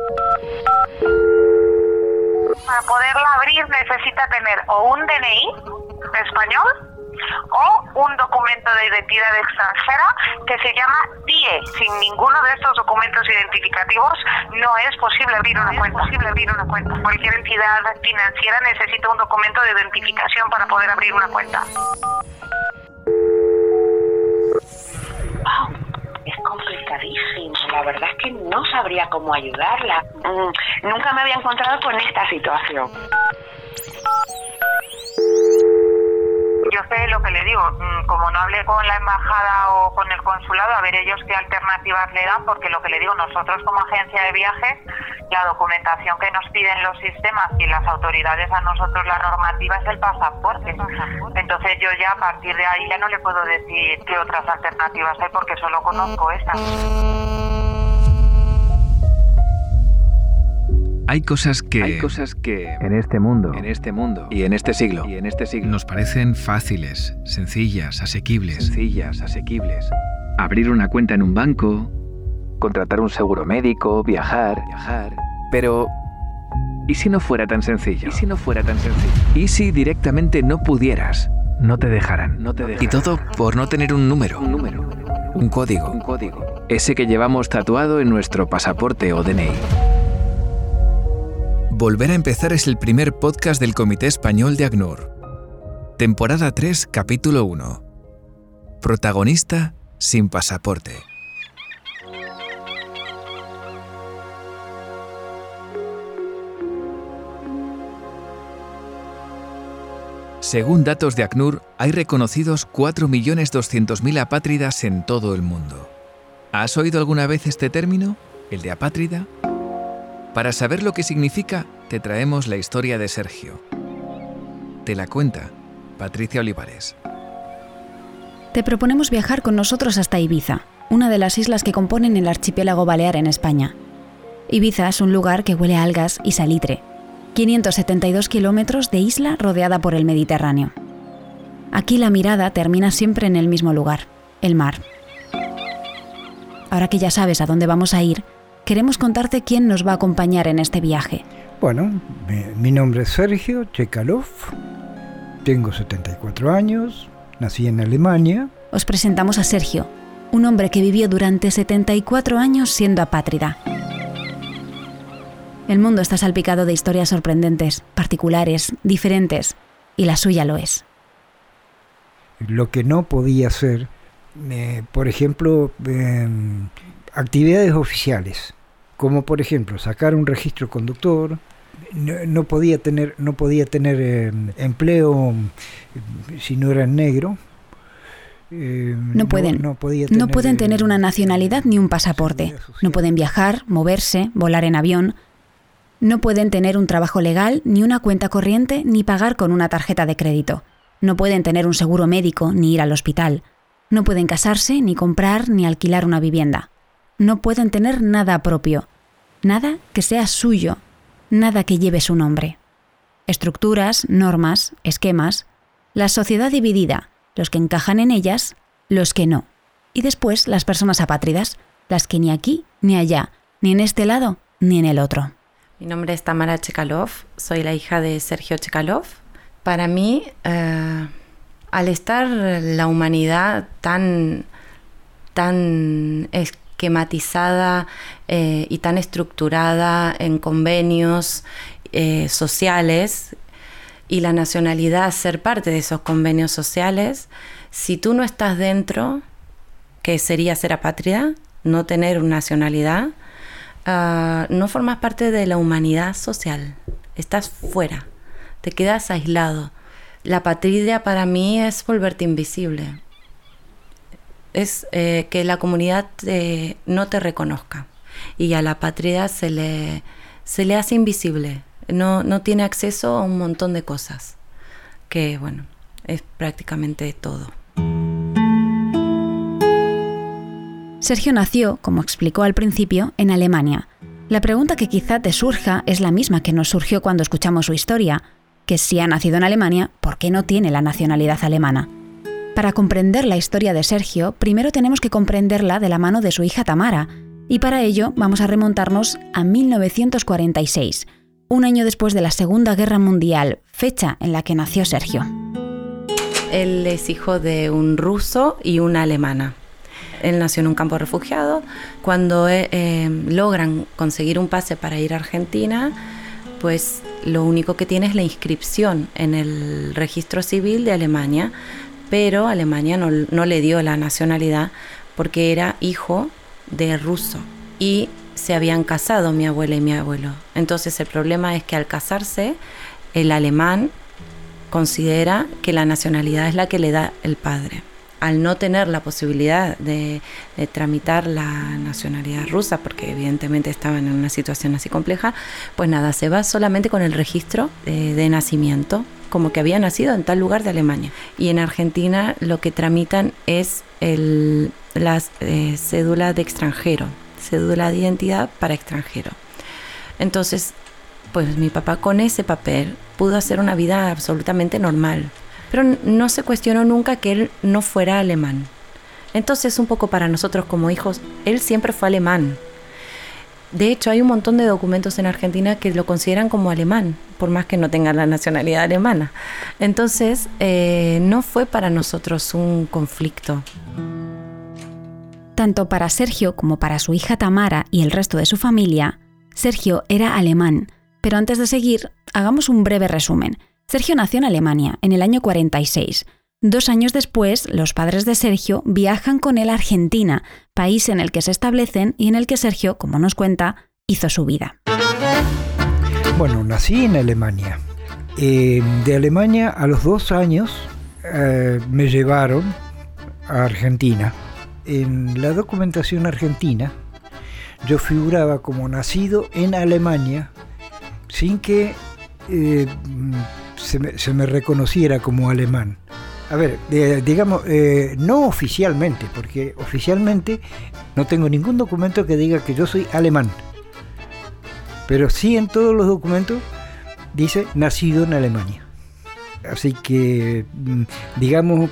Para poderla abrir necesita tener o un DNI español o un documento de identidad extranjera que se llama TIE. Sin ninguno de estos documentos identificativos no es posible abrir una cuenta. Cualquier entidad financiera necesita un documento de identificación para poder abrir una cuenta. Wow, es complicadísimo. La verdad es que no sabría cómo ayudarla. Nunca me había encontrado con esta situación. Yo sé lo que le digo, como no hablé con la embajada o con el consulado, a ver ellos qué alternativas le dan, porque lo que le digo, nosotros como agencia de viajes, la documentación que nos piden los sistemas y las autoridades a nosotros, la normativa es el pasaporte. Entonces yo ya a partir de ahí ya no le puedo decir qué otras alternativas hay, porque solo conozco estas. Hay cosas que en este mundo y en este siglo nos parecen fáciles, sencillas, asequibles. Abrir una cuenta en un banco, Contratar un seguro médico, viajar. pero ¿y si no fuera tan sencillo? ¿Y si directamente no pudieras? No te dejarán. Y todo por no tener un número, un código, ese que llevamos tatuado en nuestro pasaporte o DNI. Volver a empezar es el primer podcast del Comité Español de ACNUR. Temporada 3, capítulo 1. Protagonista sin pasaporte. Según datos de ACNUR, hay reconocidos 4.200.000 apátridas en todo el mundo. ¿Has oído alguna vez este término, el de apátrida? Para saber lo que significa, te traemos la historia de Sergio. Te la cuenta Patricia Olivares. Te proponemos viajar con nosotros hasta Ibiza, una de las islas que componen el archipiélago balear en España. Ibiza es un lugar que huele a algas y salitre. 572 kilómetros de isla rodeada por el Mediterráneo. Aquí la mirada termina siempre en el mismo lugar, el mar. Ahora que ya sabes a dónde vamos a ir, queremos contarte quién nos va a acompañar en este viaje. Bueno, mi nombre es Sergio Chekalov, tengo 74 años, nací en Alemania. Os presentamos a Sergio, un hombre que vivió durante 74 años siendo apátrida. El mundo está salpicado de historias sorprendentes, particulares, diferentes, y la suya lo es. Lo que no podía hacer, por ejemplo, actividades oficiales, como por ejemplo sacar un registro conductor, no podía tener empleo si no era negro. No pueden tener una nacionalidad ni un pasaporte. No pueden viajar, moverse, volar en avión. No pueden tener un trabajo legal, ni una cuenta corriente, ni pagar con una tarjeta de crédito. No pueden tener un seguro médico, ni ir al hospital. No pueden casarse, ni comprar, ni alquilar una vivienda. No pueden tener nada propio. Nada que sea suyo. Nada que lleve su nombre. Estructuras, normas, esquemas. La sociedad dividida. Los que encajan en ellas, los que no. Y después las personas apátridas. Las que ni aquí, ni allá. Ni en este lado, ni en el otro. Mi nombre es Tamara Chekalov, soy la hija de Sergio Chekalov. Para mí, al estar la humanidad tan esquematizada y tan estructurada en convenios sociales, y la nacionalidad ser parte de esos convenios sociales, si tú no estás dentro, que sería ser apátrida, no tener una nacionalidad, no formas parte de la humanidad social, estás fuera, te quedas aislado. La apatría para mí es volverte invisible, es que la comunidad no te reconozca, y a la apátrida se le hace invisible, no tiene acceso a un montón de cosas, que bueno, es prácticamente todo. Sergio nació, como explicó al principio, en Alemania. La pregunta que quizá te surja es la misma que nos surgió cuando escuchamos su historia, que si ha nacido en Alemania, ¿por qué no tiene la nacionalidad alemana? Para comprender la historia de Sergio, primero tenemos que comprenderla de la mano de su hija Tamara, Y para ello vamos a remontarnos a 1946, un año después de la Segunda Guerra Mundial, fecha en la que nació Sergio. Él es hijo de un ruso y una alemana. Él nació en un campo de refugiados. Cuando logran conseguir un pase para ir a Argentina, pues lo único que tiene es la inscripción en el registro civil de Alemania, pero Alemania no le dio la nacionalidad porque era hijo de ruso y se habían casado mi abuela y mi abuelo. Entonces el problema es que al casarse, el alemán considera que la nacionalidad es la que le da el padre. Al no tener la posibilidad de tramitar la nacionalidad rusa, porque evidentemente estaban en una situación así compleja, pues nada, se va solamente con el registro de nacimiento, como que había nacido en tal lugar de Alemania. Y en Argentina lo que tramitan es la cédula de extranjero, cédula de identidad para extranjero. Entonces, pues mi papá con ese papel pudo hacer una vida absolutamente normal, pero no se cuestionó nunca que él no fuera alemán. Entonces, un poco para nosotros como hijos, él siempre fue alemán. De hecho, hay un montón de documentos en Argentina que lo consideran como alemán, por más que no tenga la nacionalidad alemana. Entonces, no fue para nosotros un conflicto. Tanto para Sergio como para su hija Tamara y el resto de su familia, Sergio era alemán. Pero antes de seguir, hagamos un breve resumen. Sergio nació en Alemania en el año 46. 2 años después, los padres de Sergio viajan con él a Argentina, país en el que se establecen y en el que Sergio, como nos cuenta, hizo su vida. Bueno, nací en Alemania. De Alemania a los 2 años me llevaron a Argentina. En la documentación argentina yo figuraba como nacido en Alemania sin que se me reconociera como alemán. A ver, digamos, no oficialmente, porque oficialmente no tengo ningún documento que diga que yo soy alemán. Pero sí en todos los documentos dice nacido en Alemania. Así que, digamos,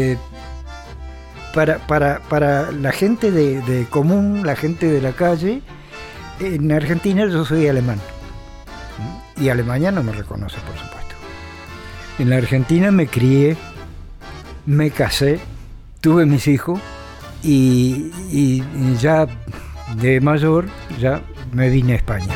para la gente de común, la gente de la calle, en Argentina yo soy alemán. Y Alemania no me reconoce, por supuesto. En la Argentina me crié, me casé, tuve mis hijos y ya de mayor ya me vine a España.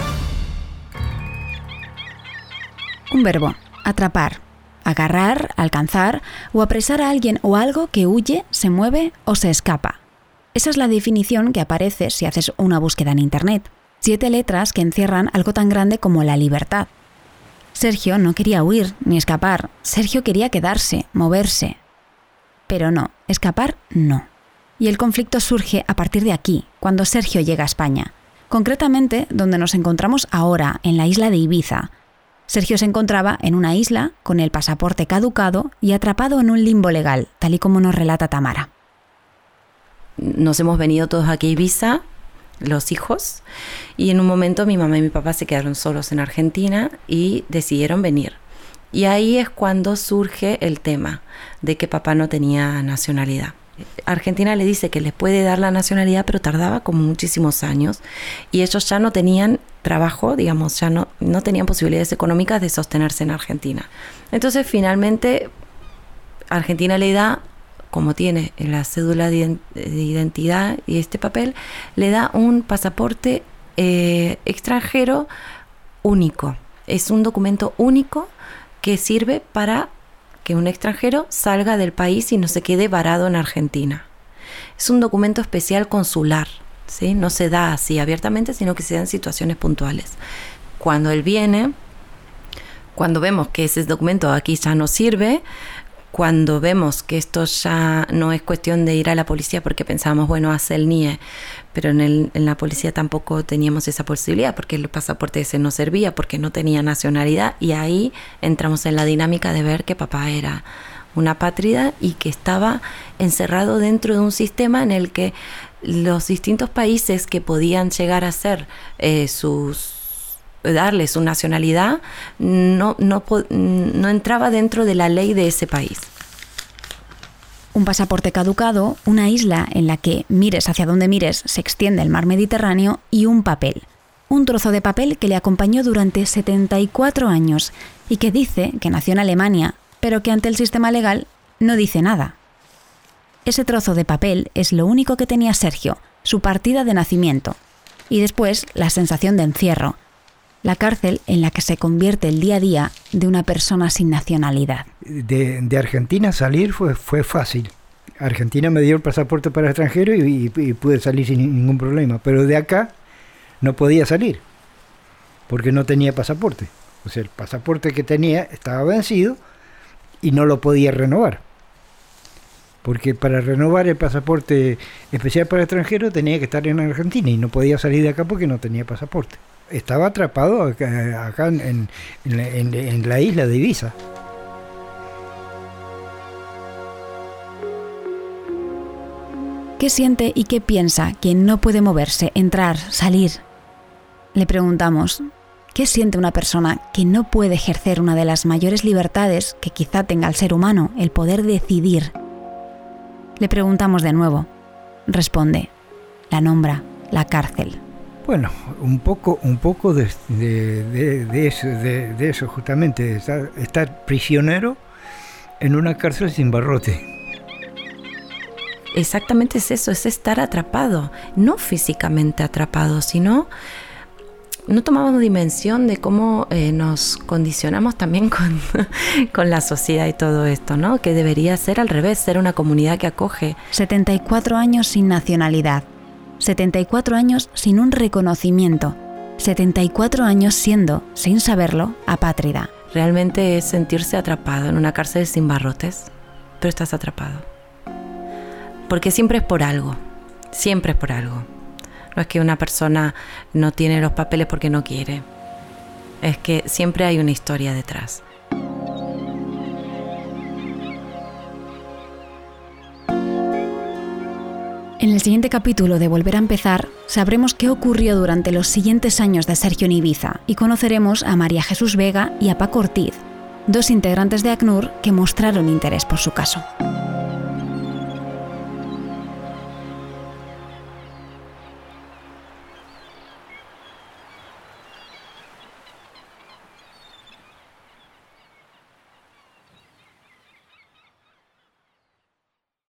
Un verbo, atrapar, agarrar, alcanzar o apresar a alguien o algo que huye, se mueve o se escapa. Esa es la definición que aparece si haces una búsqueda en Internet. 7 letras que encierran algo tan grande como la libertad. Sergio no quería huir ni escapar. Sergio quería quedarse, moverse. Pero no, escapar no. Y el conflicto surge a partir de aquí, cuando Sergio llega a España. Concretamente, donde nos encontramos ahora, en la isla de Ibiza. Sergio se encontraba en una isla con el pasaporte caducado y atrapado en un limbo legal, tal y como nos relata Tamara. Nos hemos venido todos aquí a Ibiza, los hijos, y en un momento mi mamá y mi papá se quedaron solos en Argentina y decidieron venir. Y ahí es cuando surge el tema de que papá no tenía nacionalidad. Argentina le dice que les puede dar la nacionalidad, pero tardaba como muchísimos años y ellos ya no tenían trabajo, digamos, ya no tenían posibilidades económicas de sostenerse en Argentina. Entonces finalmente Argentina le da, como tiene la cédula de identidad y este papel, le da un pasaporte extranjero único. Es un documento único que sirve para que un extranjero salga del país y no se quede varado en Argentina. Es un documento especial consular, ¿sí? No se da así abiertamente, sino que se da en situaciones puntuales. Cuando él viene, cuando vemos que ese documento aquí ya no sirve, cuando vemos que esto ya no es cuestión de ir a la policía porque pensábamos, bueno, hace el NIE, pero en la policía tampoco teníamos esa posibilidad porque el pasaporte ese no servía, porque no tenía nacionalidad, y ahí entramos en la dinámica de ver que papá era una apátrida y que estaba encerrado dentro de un sistema en el que los distintos países que podían llegar a ser darle su nacionalidad no entraba dentro de la ley de ese país. un pasaporte caducado, una isla en la que, mires hacia donde mires, se extiende el mar Mediterráneo y un papel. Un trozo de papel que le acompañó durante 74 años y que dice que nació en Alemania, pero que ante el sistema legal no dice nada. Ese trozo de papel es lo único que tenía Sergio, su partida de nacimiento, y después la sensación de encierro, la cárcel en la que se convierte el día a día de una persona sin nacionalidad. De Argentina salir fue fácil. Argentina me dio el pasaporte para extranjero y pude salir sin ningún problema, pero de acá no podía salir porque no tenía pasaporte. O sea, el pasaporte que tenía estaba vencido y no lo podía renovar. Porque para renovar el pasaporte especial para extranjeros tenía que estar en Argentina y no podía salir de acá porque no tenía pasaporte. Estaba atrapado acá en la isla de Ibiza. ¿Qué siente y qué piensa quien no puede moverse, entrar, salir? Le preguntamos, ¿qué siente una persona que no puede ejercer una de las mayores libertades que quizá tenga el ser humano, el poder decidir? Le preguntamos de nuevo. Responde, la nombra la cárcel. Bueno, un poco de eso justamente, estar prisionero en una cárcel sin barrote. Exactamente es eso, es estar atrapado, no físicamente atrapado, sino no tomamos dimensión de cómo nos condicionamos también con la sociedad y todo esto, ¿no? Que debería ser al revés, ser una comunidad que acoge. 74 años sin nacionalidad, 74 años sin un reconocimiento, 74 años siendo, sin saberlo, apátrida. Realmente es sentirse atrapado en una cárcel sin barrotes, pero estás atrapado. Porque siempre es por algo, siempre es por algo. No es que una persona no tiene los papeles porque no quiere. Es que siempre hay una historia detrás. En el siguiente capítulo de Volver a Empezar, sabremos qué ocurrió durante los siguientes años de Sergio en Ibiza y conoceremos a María Jesús Vega y a Paco Ortiz, dos integrantes de ACNUR que mostraron interés por su caso.